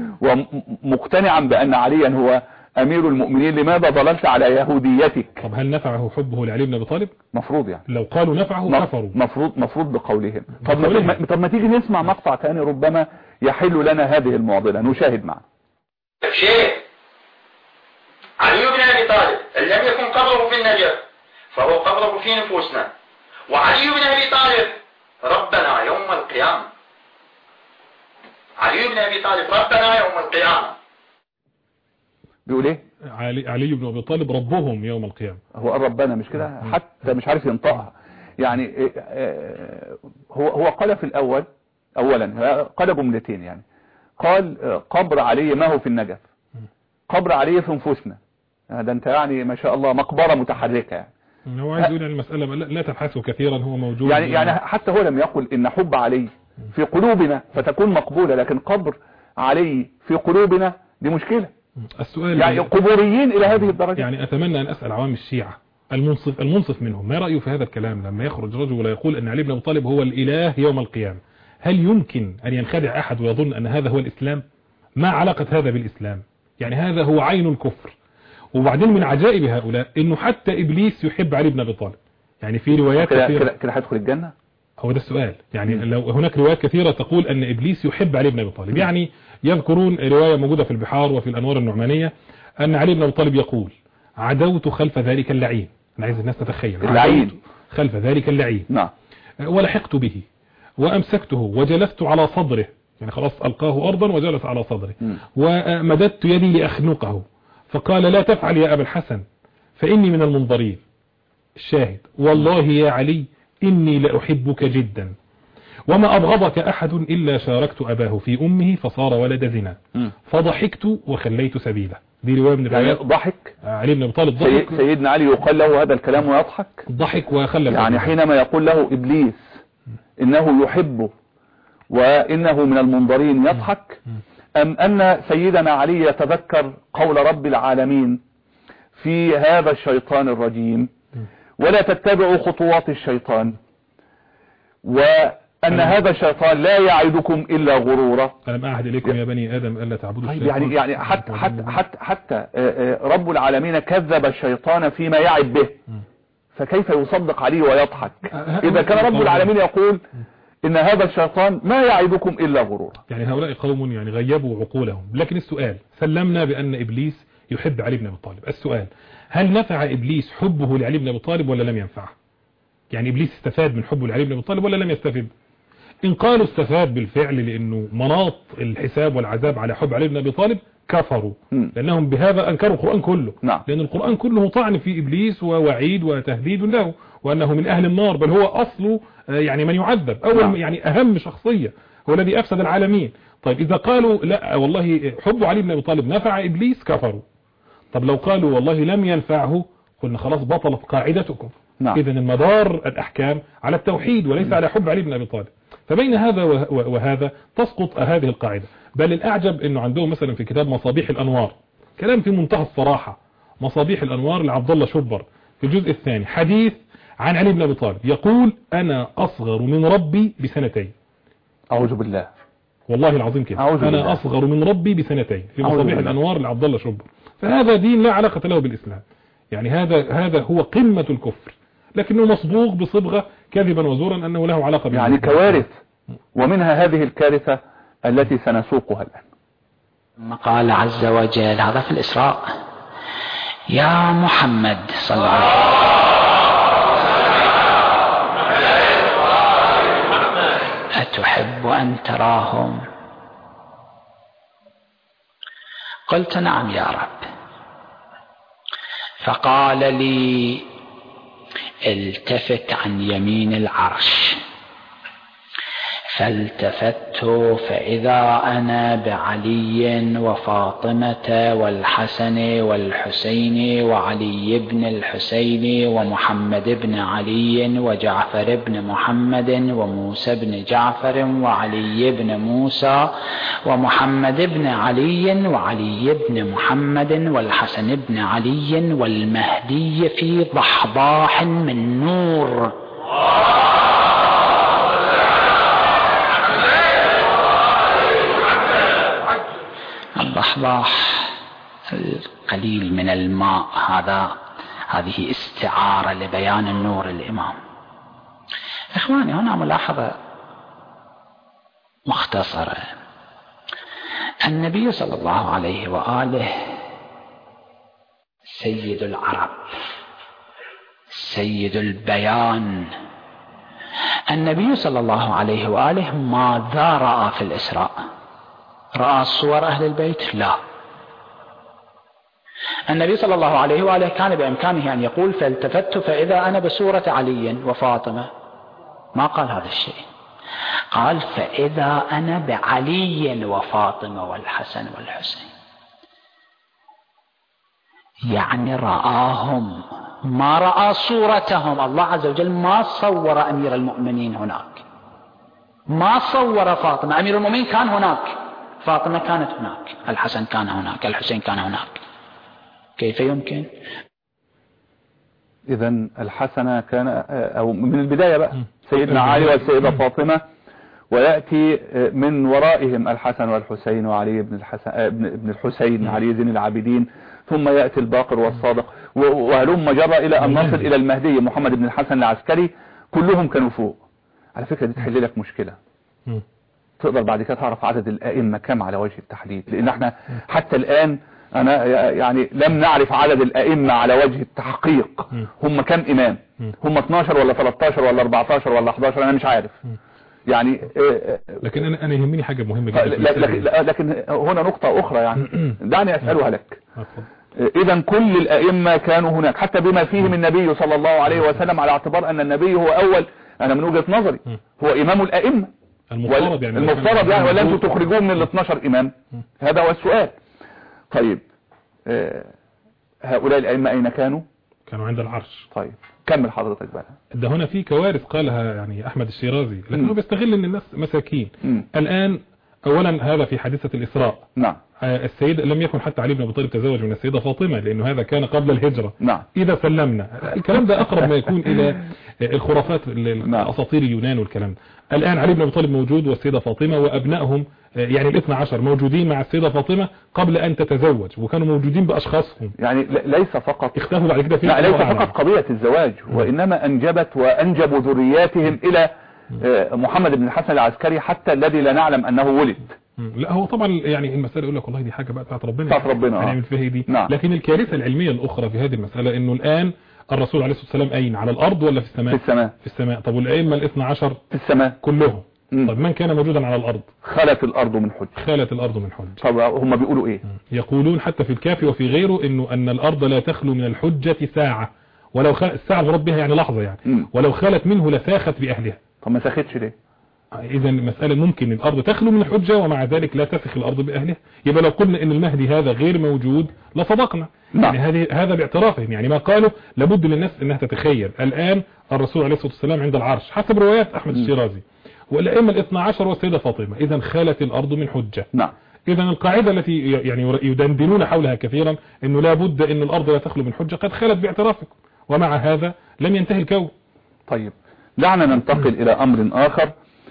ومقتنعا بأن عليا هو أمير المؤمنين لماذا ضللت على يهوديتك؟ طب هل نفعه حبه لعلي بن أبي طالب؟ مفروض يعني لو قالوا نفعه كفروا. مفروض مفروض بقولهم. طب ما طب ما تيجي نسمع مقطع ثاني ربما يحل لنا هذه المعضلة، نشاهد معا. شيء علي بن أبي طالب إن لم يكن قبره في النجف فهو قبره في نفوسنا، وعلي بن أبي طالب ربنا يوم القيامة. علي بن أبي طالب ربنا يوم القيامة. بيقول ايه؟ علي, علي بن أبي طالب ربهم يوم القيامة. هو قال ربنا مش كده؟ حتى مش عارف ينطقها. يعني هو هو قال في الأول أولا قال جملتين، يعني قال قبر علي ما هو في النجف، قبر علي في نفوسنا. ده انت يعني ما شاء الله مقبرة متحركة يعني. هو عايز يقول المسألة لا تبحثه كثيرا، هو موجود يعني يعني حتى هو لم يقل إن حب علي في قلوبنا فتكون مقبولة، لكن قبر علي في قلوبنا دي مشكلة. السؤال يعني قبوريين إلى هذه الدرجة. يعني أتمنى أن أسأل عوام الشيعة المنصف المنصف منهم ما رأيه في هذا الكلام لما يخرج رجل ولا يقول أن علي بن أبي طالب هو الإله يوم القيامة؟ هل يمكن أن ينخدع أحد ويظن أن هذا هو الإسلام؟ ما علاقة هذا بالإسلام؟ يعني هذا هو عين الكفر. وبعدين من عجائب هؤلاء إنه حتى إبليس يحب علي بن أبي طالب. يعني في روايات كثيرة كده هيدخل الجنة؟ هو ده السؤال. يعني لو هناك روايات كثيرة تقول أن إبليس يحب علي بن أبي طالب. يعني يذكرون رواية موجودة في البحار وفي الأنوار النعمانية أن علي بن أبي طالب يقول عدوت خلف ذلك اللعين. أنا عايز الناس تتخيل اللعين خلف ذلك اللعين. نعم. ولحقت به وأمسكته وجلست على صدره، يعني خلاص ألقاه أرضا وجلس على صدره. م. ومددت يدي لأخنقه فقال لا تفعل يا أبا الحسن فإني من المنظرين. الشاهد والله يا علي إني لأحبك جدا وما أبغضك أحد إلا شاركت أباه في أمه فصار ولد زنا فضحكت وخليت سبيله. دي رواية من الروايات. يعني ضحك علي بن أبي طالب ضحك. سيدنا علي يقال له هذا الكلام ويضحك؟ ضحك وخلى يعني حينما يقول له إبليس إنه يحبه وإنه من المنظرين يضحك، أم أن سيدنا علي يتذكر قول رب العالمين في هذا الشيطان الرجيم ولا تتبعوا خطوات الشيطان، وأن هذا الشيطان لا يعدكم إلا غرورا. ألم أعهد إليكم يا بني آدم ألا تعبدوا الشيطان. يعني يعني حتى حتى حتى, حتى رب العالمين كذب الشيطان فيما يعد به، فكيف يصدق عليه ويضحك إذا كان رب العالمين يقول إن هذا الشيطان ما يعدكم إلا غرورا؟ يعني هؤلاء قوم يعني غيبوا عقولهم. لكن السؤال، سلمنا بأن إبليس يحب علي بن أبي طالب، السؤال هل نفع إبليس حبه لعلي بن أبي طالب ولا لم ينفعه؟ يعني إبليس استفاد من حبه لعلي بن أبي طالب ولا لم يستفد؟ إن قالوا استفاد بالفعل لأنه مناط الحساب والعذاب على حب علي بن أبي طالب كفروا، م. لأنهم بهذا أنكروا القرآن كله. نعم. لأن القرآن كله طعن في إبليس ووعيد وتهديد له وأنه من أهل النار، بل هو أصله يعني من يعذب أول نعم. يعني أهم شخصية هو الذي أفسد العالمين. طيب إذا قالوا لا والله حب علي بن أبي طالب نفع إبليس كفروا. طب لو قالوا والله لم ينفعه قلنا خلاص بطلت قاعدتكم. نعم. إذن المدار الأحكام على التوحيد وليس على حب علي بن أبي طالب. فبين هذا وهذا تسقط هذه القاعدة. بل الأعجب أنه عندهم مثلا في كتاب مصابيح الأنوار كلام في منتهى الصراحة. مصابيح الأنوار لعبد الله شبر في الجزء الثاني حديث عن علي بن أبي طالب يقول أنا أصغر من ربي بسنتين. أعوذ بالله والله العظيم كده، أعوذ أنا بالله. أصغر من ربي بسنتين في أعوذ مصابيح بالله. الأنوار لعبد الله شبر. فهذا دين لا علاقة له بالإسلام. يعني هذا هذا هو قمة الكفر، لكنه مصبوغ بصبغة كذبا وزورا أنه له علاقة بالإسلام. يعني كوارث، ومنها هذه الكارثة التي سنسوقها الآن. قال عز وجل هذا في الإسراء يا محمد صلى الله عليه وسلم أتحب أن تراهم؟ قلت نعم يا رب. فقال لي التفت عن يمين العرش. فالتفت فإذا أنا بعلي وفاطمة والحسن والحسين وعلي بن الحسين ومحمد بن علي وجعفر بن محمد وموسى بن جعفر وعلي بن موسى ومحمد بن علي وعلي بن محمد والحسن بن علي والمهدي في ضحضاح من نور. الضحضاح القليل من الماء، هذا هذه استعارة لبيان النور الإمام. إخواني هنا ملاحظة مختصرة. النبي صلى الله عليه وآله سيد العرب، سيد البيان. النبي صلى الله عليه وآله ماذا رأى في الإسراء؟ رأى صور أهل البيت؟ لا. النبي صلى الله عليه وآله كان بإمكانه أن يقول فالتفت فإذا أنا بصورة علي وفاطمة، ما قال هذا الشيء. قال فإذا أنا بعلي وفاطمة والحسن والحسين، يعني رآهم، ما رأى صورتهم. الله عز وجل ما صور أمير المؤمنين هناك، ما صور فاطمة. أمير المؤمنين كان هناك، فاطمة كانت هناك، الحسن كان هناك، الحسين كان هناك. كيف يمكن؟ إذن الحسن كان أو من البداية بقى سيدنا علي والسيدة فاطمة، ويأتي من ورائهم الحسن والحسين وعلي بن الحسن ابن الحسين علي زين العابدين، ثم يأتي الباقر والصادق، وهلم جرى إلى أن نصل إلى المهدي محمد بن الحسن العسكري. كلهم كانوا فوق. على فكرة دي تحل لك مشكلة، تقدر بعد كده تعرف عدد الأئمة كم على وجه التحديد، لأن احنا حتى الآن أنا يعني لم نعرف عدد الأئمة على وجه التحقيق. هم كم إمام؟ هم اثناشر ولا ثلاثة عشر ولا أربعة عشر ولا أحد عشر؟ أنا مش عارف يعني. لكن أنا أنا يهمني حاجة مهمة جدا. لكن, لكن هنا نقطة أخرى يعني دعني أسألها لك. إذا كل الأئمة كانوا هناك حتى بما فيهم النبي صلى الله عليه وسلم، على اعتبار أن النبي هو أول، أنا من وجهة نظري هو إمام الأئمة المفترض يعني، المفترض يعني، ولا أنتم تخرجون من ال اثناشر إمام؟ هذا هو السؤال. طيب هؤلاء الأئمة أين كانوا؟ كانوا عند العرش. طيب كمل حضرتك بقى. ده هنا في كوارث قالها يعني أحمد الشيرازي، لكنه بيستغل ان الناس مساكين. م. الآن أولا هذا في حادثة الإسراء. نعم. السيد لم يكن حتى علي بن أبي طالب تزوج من السيدة فاطمة، لأنه هذا كان قبل الهجرة. نعم. إذا سلمنا الكلام ده أقرب ما يكون إلى الخرافات الأساطير اليونان والكلام ده. الآن علي بن أبي طالب موجود والسيدة فاطمة وأبنائهم يعني الاثنى عشر موجودين مع السيدة فاطمة قبل أن تتزوج، وكانوا موجودين بأشخاصهم. يعني ليس فقط اختفوا بعد كده في لا ليس فقط قضية الزواج، وإنما أنجبت وأنجبوا ذرياتهم إلى محمد بن الحسن العسكري حتى الذي لا نعلم أنه ولد. لا هو طبعا يعني المسألة يقول لك والله دي حاجة بقى بتاعت ربنا، بتاعت ربنا هنعمل فيها دي. نعم. لكن الكارثة العلمية الأخرى في هذه المسألة إنه الآن الرسول عليه الصلاة والسلام أين؟ على الأرض ولا في السماء؟ في السماء. في السماء. طب والأئمة الاثنى عشر في السماء كلهم. مم. طب من كان موجودا على الأرض؟ خلت الأرض من حجة. خلت الأرض من حجة. طب هم بيقولوا إيه؟ يقولون حتى في الكافي وفي غيره إنه أن الأرض لا تخلو من الحجة ساعة، ولو خل... الساعة المراد بها يعني لحظة يعني مم. ولو خلت منه لساخت بأهلها. طب ما ساختش ليه؟ إذا مسألة ممكن الأرض تخلو من الحجة ومع ذلك لا تسخ الأرض بأهلها. يبقى لو قلنا إن المهدي هذا غير موجود لصدقنا. نعم. يعني هذه هذا باعترافهم، يعني ما قالوا لابد للناس أنها تتخيل. الآن الرسول عليه الصلاة والسلام عند العرش حسب روايات أحمد الشيرازي، والأئمة الاثنى عشر والسيدة فاطمة. إذا خالت الأرض من حجة. نعم. إذا القاعدة التي يعني يدندنون حولها كثيرا إنه لابد أن الأرض لا تخلو من حجة قد خلت باعترافكم، ومع هذا لم ينتهي الكون. طيب دعنا ننتقل إلى أمر آخر،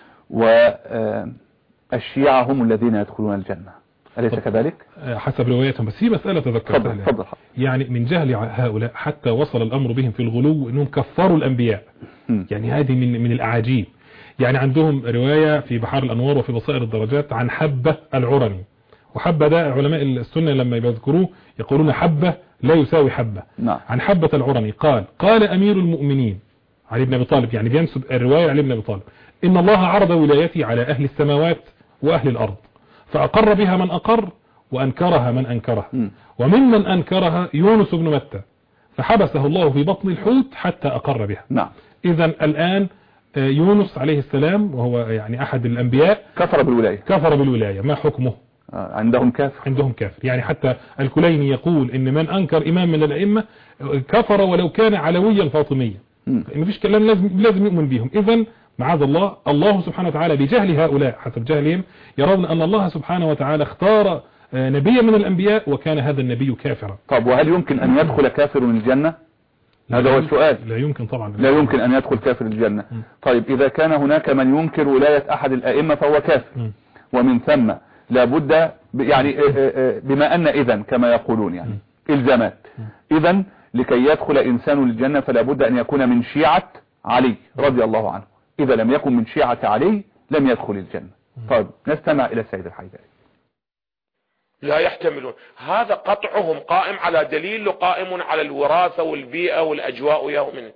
والشيعة هم الذين يدخلون الجنة، أليس كذلك؟ حسب رواياتهم. بس هي مسألة تذكرتها تفضل. يعني من جهل هؤلاء حتى وصل الأمر بهم في الغلو أنهم كفروا الأنبياء. م. يعني هذه من من الأعاجيب. يعني عندهم رواية في بحار الأنوار وفي بصائر الدرجات عن حبة العرني، وحبة ده علماء السنة لما يذكروه يقولون حبة لا يساوي حبة. نعم. عن حبة العرني قال قال أمير المؤمنين علي بن أبي طالب، يعني بينسب الرواية علي بن أبي طالب، إن الله عرض ولايتي على أهل السماوات وأهل الأرض، فأقر بها من أقر وأنكرها من أنكرها، م. وممن أنكرها يونس بن متى، فحبسه الله في بطن الحوت حتى أقر بها. نعم. إذا الآن يونس عليه السلام وهو يعني أحد الأنبياء كفر بالولاية. كفر بالولاية، ما حكمه؟ عندهم كافر. عندهم كافر. يعني حتى الكليني يقول إن من أنكر إمام من الأئمة كفر ولو كان علويا فاطميا. ما فيش كلام، لازم لازم يؤمن بهم. إذا معاذ الله، الله سبحانه وتعالى بجهل هؤلاء حسب جهلهم يرون أن الله سبحانه وتعالى اختار نبيا من الأنبياء وكان هذا النبي كافرا. طب وهل يمكن أن يدخل كافر من الجنة؟ هذا هو السؤال. لا يمكن طبعا. لا يمكن أن يدخل كافر الجنة. م. طيب إذا كان هناك من ينكر ولاية أحد الأئمة فهو كافر. م. ومن ثم لابد يعني بما أن إذن كما يقولون يعني م. إلزامات. إذن لكي يدخل إنسان الجنة فلا بد أن يكون من شيعة علي رضي الله عنه. إذا لم يكن من شيعة علي لم يدخل الجنة. طيب نستمع إلى السيد الحيدري. لا يحتملون هذا، قطعهم قائم على دليل قائم على الوراثة والبيئة والأجواء. يا من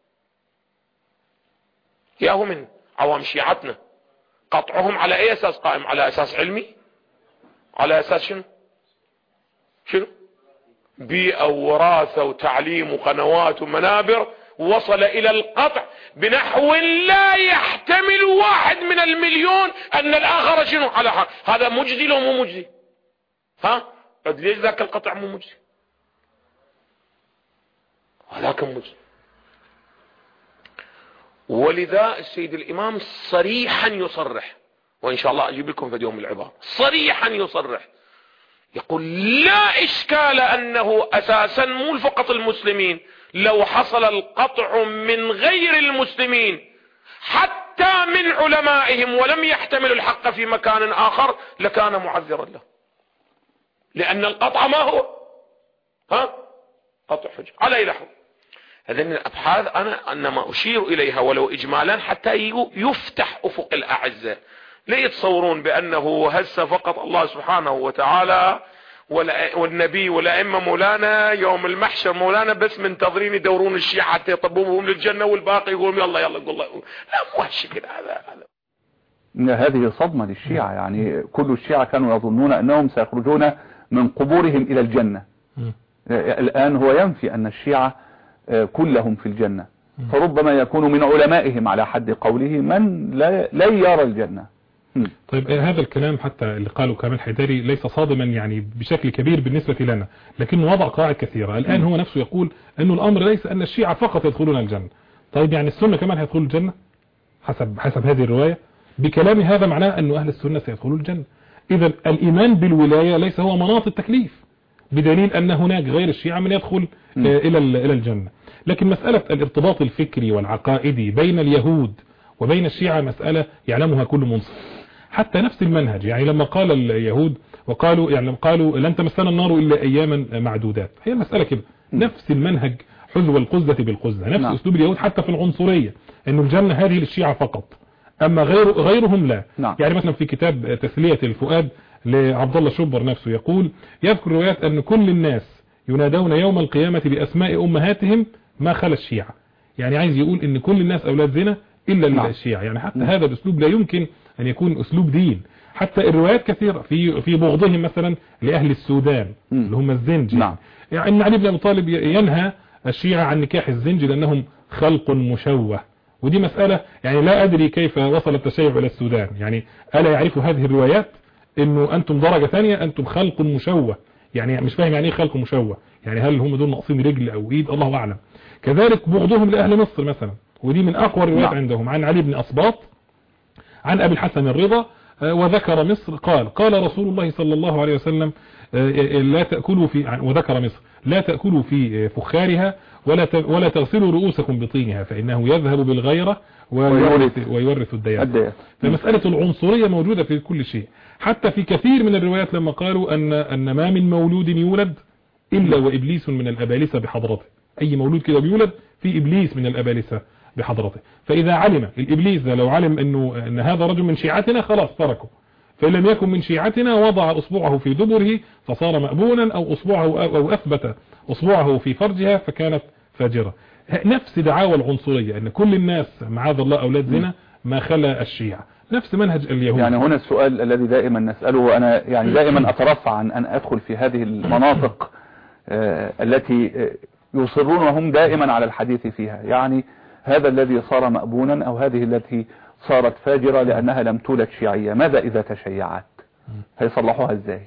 يا من عوام شيعتنا قطعهم على أي أساس قائم؟ على أساس علمي؟ على أساس شنو شنو بيئة ووراثة وتعليم وقنوات ومنابر، وصل إلى القطع بنحو لا يحتمل واحد من المليون أن الآخر شنو على حق. هذا مجزي لو مو مجزي؟ ها ليش ذاك القطع مو مجزي؟ هذاك مجزي. ولذا السيد الإمام صريحا يصرح، وإن شاء الله أجيب لكم في يوم العبارة، صريحا يصرح يقول لا إشكال أنه أساسا مو فقط المسلمين، لو حصل القطع من غير المسلمين حتى من علمائهم ولم يحتملوا الحق في مكان آخر لكان معذرا له، لأن القطع ما هو؟ ها قطع حجة على أي لحظة. هذه الأبحاث أنا أنما أشير إليها ولو إجمالا حتى يفتح أفق الأعزة، لا يتصورون بأنه هسه فقط الله سبحانه وتعالى والنبي والأئمة مولانا يوم المحشر مولانا بس منتظرين يدورون الشيعة حتى يطبوهم للجنة والباقي يقولون يلا يلا قول الله. لا مو هالشكل هذا. هذا هذه صدمة للشيعة، يعني كل الشيعة كانوا يظنون أنهم سيخرجون من قبورهم إلى الجنة. م. الآن هو ينفي أن الشيعة كلهم في الجنة، م. فربما يكون من علمائهم على حد قوله من لا, لا يرى الجنة. م. طيب هذا الكلام حتى اللي قاله كمال حيدري ليس صادما يعني بشكل كبير بالنسبة لنا، لكنه وضع قواعد كثيرة. الآن م. هو نفسه يقول أنه الأمر ليس أن الشيعة فقط يدخلون الجنة. طيب يعني السنة كمان هيدخلوا الجنة حسب حسب هذه الرواية؟ بكلام هذا معناه أن أهل السنة سيدخلوا الجنة. إذا الإيمان بالولاية ليس هو مناط التكليف، بدليل أن هناك غير الشيعة من يدخل إلى إلى الجنة. لكن مسألة الارتباط الفكري والعقائدي بين اليهود وبين الشيعة مسألة يعلمها كل منصف. حتى نفس المنهج، يعني لما قال اليهود وقالوا يعني لما قالوا لن تمسنا النار إلا أياما معدودات، هي المسألة كده، نفس المنهج حذو القزة بالقزة، نفس نعم. أسلوب اليهود حتى في العنصرية، أنه الجنة هذه للشيعة فقط أما غير غيرهم لا. نعم. يعني مثلا في كتاب تسلية الفؤاد لعبد الله شبر نفسه يقول يذكر روايات أن كل الناس ينادون يوم القيامة بأسماء أمهاتهم ما خلا الشيعة. يعني عايز يقول ان كل الناس اولاد زنا الا نعم. الشيعة. يعني حتى نعم. هذا الاسلوب لا يمكن ان يكون اسلوب دين. حتى الروايات كثيرة في في بغضهم مثلا لاهل السودان م. اللي هم الزنج. نعم. يعني ان علي بن ابي طالب ينهى الشيعة عن نكاح الزنج لانهم خلق مشوه. ودي مسألة يعني لا ادري كيف وصل التشيع الى السودان. يعني الا يعرفوا هذه الروايات انه انتم درجة ثانية، انتم خلق مشوه. يعني مش فاهم يعني ايه خلق مشوه. يعني هل هم دول ناقصين رجل او ايد؟ الله اعلم. كذلك بغضهم لاهل مصر مثلا، ودي من اقوى الروايات نعم. عندهم عن علي بن أصباط عن ابي الحسن الرضا، وذكر مصر قال قال رسول الله صلى الله عليه وسلم لا تأكلوا في، وذكر مصر لا تأكلوا في فخارها ولا ولا تغسلوا رؤوسكم بطينها فإنه يذهب بالغيرة ويورث, ويورث الديان. فمسألة العنصرية موجودة في كل شيء. حتى في كثير من الروايات لما قالوا أن أن ما من مولود يولد إلا وإبليس من الأبالسة بحضرته. أي مولود كده بيولد في إبليس من الأبالسة بحضرته. فإذا علم الإبليس ده لو علم أنه أن هذا رجل من شيعتنا خلاص تركه، فإن لم يكن من شيعتنا وضع أصبعه في دبره فصار مأبونا، أو أصبعه أو أثبت أصبعه في فرجها فكانت فاجرة. نفس دعاوى العنصرية أن كل الناس معاذ الله أولاد زنا ما خلا الشيعة، نفس منهج اليهود. يعني هنا السؤال الذي دائما نسأله، وأنا يعني دائما أترفع عن أن أدخل في هذه المناطق آه التي يصرون هم دائما على الحديث فيها. يعني هذا الذي صار مأبونا أو هذه التي صارت فاجرة لأنها لم تولد شيعية، ماذا إذا تشيعت؟ هيصلحوها إزاي؟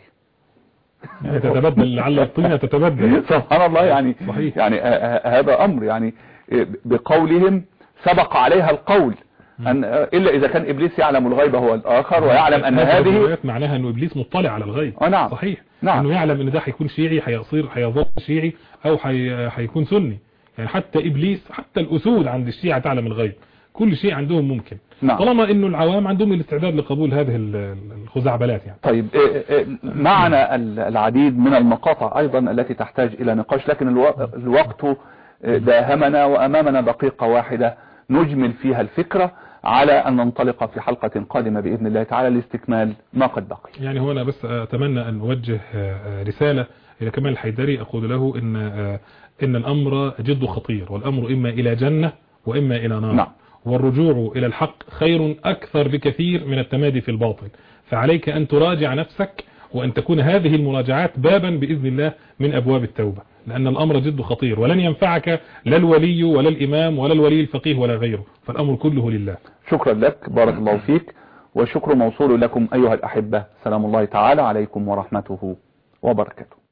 يعني تتبدل، لعل الطينة تتبدل. سبحان الله. يعني صحيح. يعني هذا أمر يعني بقولهم سبق عليها القول أن إلا إذا كان إبليس يعلم الغيب هو الآخر ويعلم أن هذه معناها أنه إبليس مطلع على الغيب. آه نعم. صحيح. نعم. أنه يعلم أن ده هيكون شيعي، هيصير هيظل شيعي أو هيكون سني. يعني حتى إبليس، حتى الأسود عند الشيعة تعلم الغيب. كل شيء عندهم ممكن. نعم. طالما انه العوام عندهم الاستعداد لقبول هذه الخزعبلات. يعني طيب معنا العديد من المقاطع ايضا التي تحتاج الى نقاش، لكن الوقت داهمنا وامامنا دقيقة واحدة نجمل فيها الفكرة على ان ننطلق في حلقة قادمة باذن الله تعالى لاستكمال ما قد بقي. يعني هو انا بس اتمنى ان اوجه رسالة الى كمال الحيدري، اقول له ان ان الامر جد خطير، والامر اما الى جنة واما الى نار. نعم. والرجوع إلى الحق خير أكثر بكثير من التمادي في الباطل. فعليك أن تراجع نفسك، وأن تكون هذه المراجعات بابا بإذن الله من أبواب التوبة، لأن الأمر جد خطير ولن ينفعك لا الولي ولا الإمام ولا الولي الفقيه ولا غيره، فالأمر كله لله. شكرا لك، بارك الله فيك، والشكر موصول لكم أيها الأحبة. سلام الله تعالى عليكم ورحمته وبركاته.